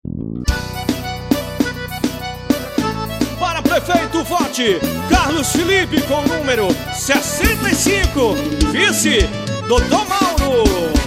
Para prefeito, vote Carlos Felipe com o número 65. Vice, Dr. Mauro.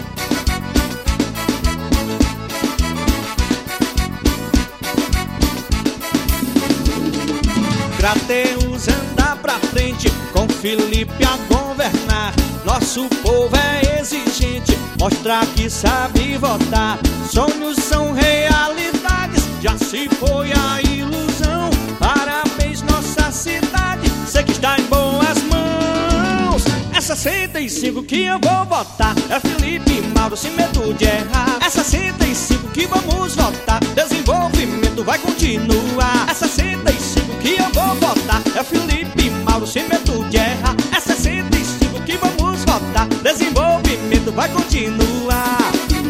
Crateus anda pra frente com Felipe a governar. Nosso povo é exigente, mostrar que sabe votar. Sonhos são realidades, já se foi a ilusão. Parabéns nossa cidade, sei que está em boas mãos. É 65 que eu vou votar, é Felipe Mauro sem medo de errar. É 65 que vamos votar, desenvolvimento vai continuar. É 65 que eu vou votar, é Felipe Mauro sem medo de errar. É 65 que vamos votar, desenvolvimento vai continuar.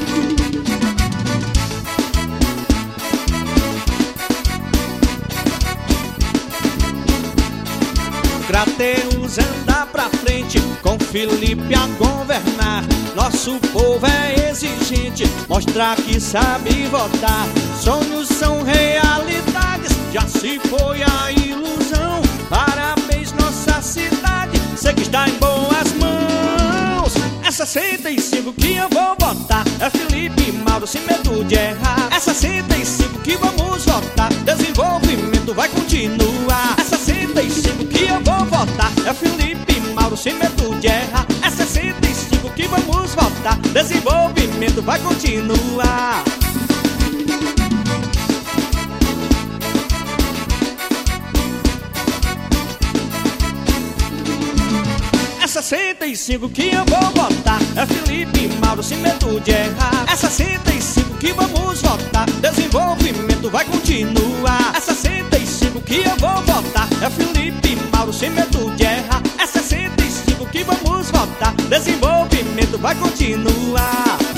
Crateus anda pra frente com Felipe a governar. Nosso povo é exigente, mostrar que sabe votar. Sonhos são realidades, já se foi a ilusão. Parabéns nossa cidade, sei que está em boas mãos. É 65 que eu vou votar, é Felipe Mauro sem medo de errar. É 65 que vamos votar, desenvolvimento vai continuar. É 65 que eu vou votar, é Felipe Mauro sem medo de errar. É 65 que vamos votar, desenvolvimento vai continuar. É 65 que eu vou votar, é Felipe Mauro sem medo de errar. É 65 que vamos votar, desenvolvimento vai continuar. É 65 que eu vou votar, é Felipe Mauro sem medo de errar. É 65 que vamos votar, desenvolvimento vai continuar.